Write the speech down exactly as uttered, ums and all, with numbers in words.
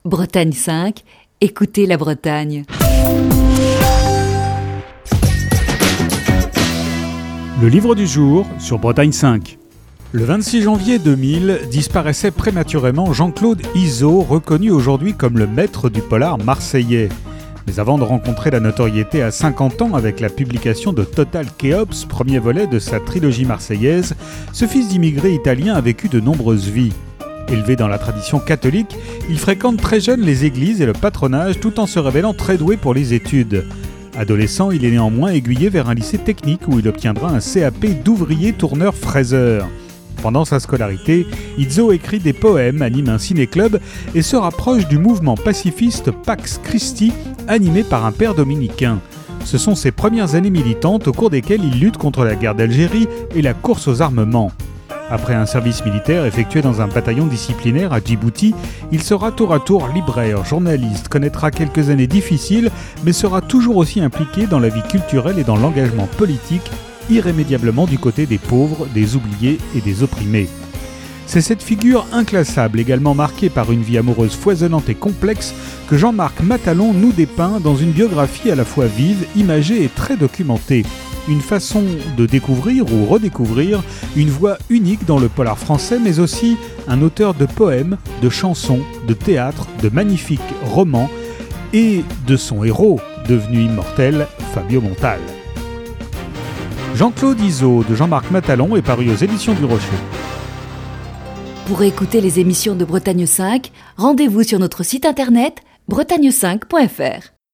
Bretagne cinq, écoutez la Bretagne. Le livre du jour sur Bretagne cinq. Le vingt-six janvier deux mille disparaissait prématurément Jean-Claude Izeau, reconnu aujourd'hui comme le maître du polar marseillais. Mais avant de rencontrer la notoriété à cinquante ans avec la publication de Total Khéops, premier volet de sa trilogie marseillaise, ce fils d'immigrés italiens a vécu de nombreuses vies. Élevé dans la tradition catholique, il fréquente très jeune les églises et le patronage tout en se révélant très doué pour les études. Adolescent, il est néanmoins aiguillé vers un lycée technique où il obtiendra un C A P d'ouvrier tourneur fraiseur. Pendant sa scolarité, Izeau écrit des poèmes, anime un ciné-club et se rapproche du mouvement pacifiste Pax Christi, animé par un père dominicain. Ce sont ses premières années militantes au cours desquelles il lutte contre la guerre d'Algérie et la course aux armements. Après un service militaire effectué dans un bataillon disciplinaire à Djibouti, il sera tour à tour libraire, journaliste, connaîtra quelques années difficiles, mais sera toujours aussi impliqué dans la vie culturelle et dans l'engagement politique, irrémédiablement du côté des pauvres, des oubliés et des opprimés. C'est cette figure inclassable, également marquée par une vie amoureuse foisonnante et complexe, que Jean-Marc Matalon nous dépeint dans une biographie à la fois vive, imagée et très documentée. Une façon de découvrir ou redécouvrir une voix unique dans le polar français, mais aussi un auteur de poèmes, de chansons, de théâtre, de magnifiques romans et de son héros, devenu immortel, Fabio Montal. Jean-Claude Izeau de Jean-Marc Matalon est paru aux éditions du Rocher. Pour écouter les émissions de Bretagne cinq, rendez-vous sur notre site internet bretagne cinq point f r.